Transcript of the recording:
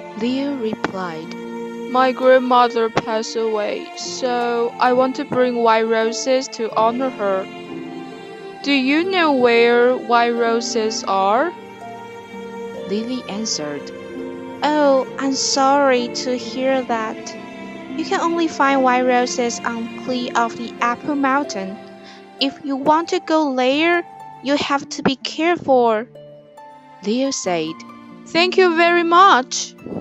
Leo replied, My grandmother passed away, so I want to bring white roses to honor her. Do you know where white roses are? Lily answered, Oh, I'm sorry to hear that. You can only find white roses on Clee of the Apple Mountain. If you want to go there, you have to be careful. Leo said, Thank you very much.